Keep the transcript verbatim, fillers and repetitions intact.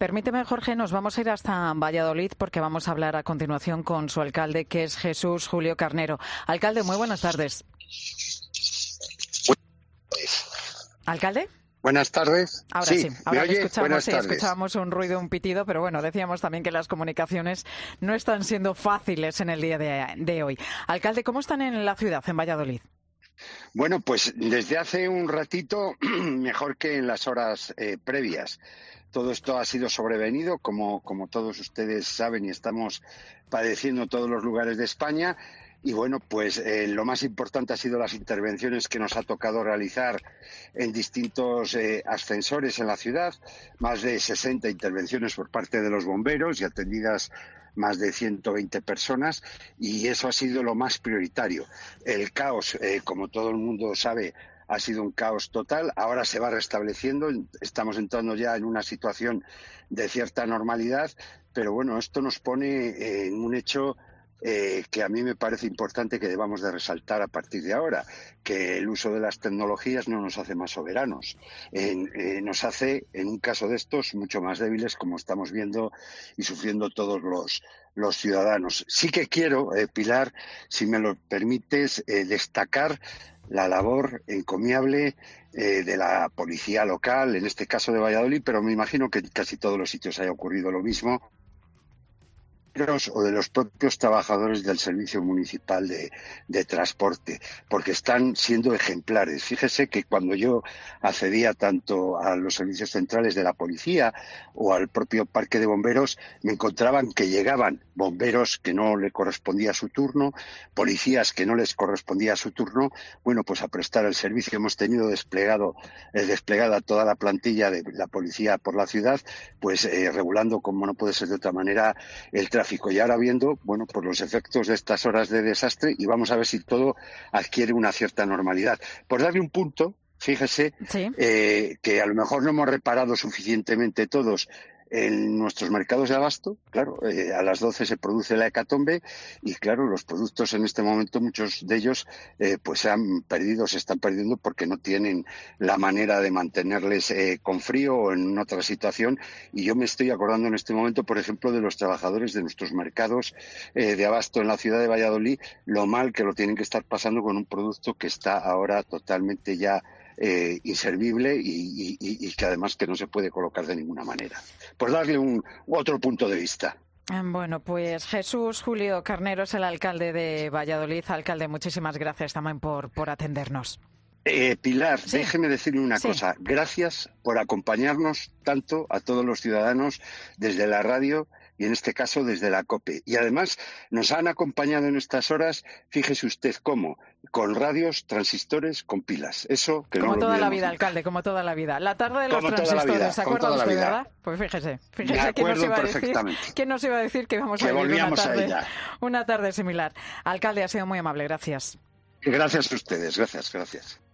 Permíteme, Jorge, nos vamos a ir hasta Valladolid porque vamos a hablar a continuación con su alcalde, que es Jesús Julio Carnero. Alcalde, muy buenas tardes. ¿Alcalde? Buenas tardes. Ahora sí, sí. Ahora oye? escuchamos, sí, escuchábamos un ruido, un pitido, pero bueno, decíamos también que las comunicaciones no están siendo fáciles en el día de, de hoy. Alcalde, ¿cómo están en la ciudad, en Valladolid? Bueno, pues desde hace un ratito, mejor que en las horas eh, previas. Todo esto ha sido sobrevenido, como, como todos ustedes saben, y estamos padeciendo en todos los lugares de España. Y bueno, pues eh, lo más importante ha sido las intervenciones que nos ha tocado realizar en distintos eh, ascensores en la ciudad, más de sesenta intervenciones por parte de los bomberos y atendidas más de ciento veinte personas, y eso ha sido lo más prioritario. El caos, eh, como todo el mundo sabe, ha sido un caos total. Ahora se va restableciendo, estamos entrando ya en una situación de cierta normalidad, pero bueno, esto nos pone en un hecho Eh, que a mí me parece importante que debamos de resaltar a partir de ahora, que el uso de las tecnologías no nos hace más soberanos, en, eh, nos hace, en un caso de estos, mucho más débiles, como estamos viendo y sufriendo todos los, los ciudadanos. Sí que quiero, eh, Pilar, si me lo permites, eh, destacar la labor encomiable eh, de la policía local, en este caso de Valladolid, pero me imagino que en casi todos los sitios haya ocurrido lo mismo, o de los propios trabajadores del Servicio Municipal de, de Transporte, porque están siendo ejemplares. Fíjese que cuando yo accedía tanto a los servicios centrales de la policía o al propio parque de bomberos, me encontraban que llegaban bomberos que no le correspondía su turno, policías que no les correspondía su turno, bueno, pues a prestar el servicio. Hemos tenido desplegado, eh, desplegada toda la plantilla de la policía por la ciudad, pues eh, regulando, como no puede ser de otra manera, el tráfico. Y ahora viendo, bueno, pues los efectos de estas horas de desastre, y vamos a ver si todo adquiere una cierta normalidad. Por darle un punto, fíjese, sí. eh, que a lo mejor no hemos reparado suficientemente todos en nuestros mercados de abasto. Claro, eh, a las doce se produce la hecatombe y claro, los productos en este momento, muchos de ellos eh, pues se han perdido, se están perdiendo porque no tienen la manera de mantenerles eh, con frío o en otra situación. Y yo me estoy acordando en este momento, por ejemplo, de los trabajadores de nuestros mercados eh, de abasto en la ciudad de Valladolid, lo mal que lo tienen que estar pasando con un producto que está ahora totalmente ya Eh, inservible y, y, y que además que no se puede colocar de ninguna manera. Por darle un otro punto de vista. Bueno, pues Jesús Julio Carnero es el alcalde de Valladolid. Alcalde, muchísimas gracias también por, por atendernos. Eh, Pilar, sí. Déjeme decirle una sí. cosa. Gracias por acompañarnos tanto a todos los ciudadanos desde la radio y en este caso desde la COPE. Y además nos han acompañado en estas horas, fíjese usted cómo, con radios, transistores, con pilas. Eso que como no toda lo la vida, alcalde, como toda la vida. La tarde de los como transistores, ¿se acuerda usted, vida. verdad? Pues fíjese, fíjese Me que nos iba a decir, ¿quién nos iba a decir que íbamos que a vivir una tarde, a ella. una tarde similar? Alcalde, ha sido muy amable, gracias. Gracias a ustedes, gracias, gracias.